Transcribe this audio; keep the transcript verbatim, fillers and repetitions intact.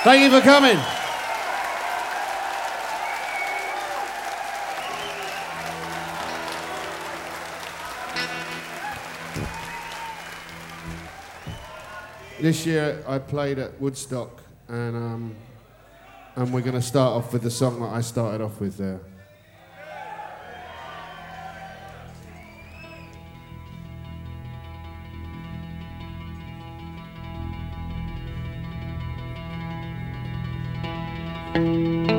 Thank you for coming. This year I played at Woodstock, and um, and we're going to start off with the song that I started off with there. Thank you.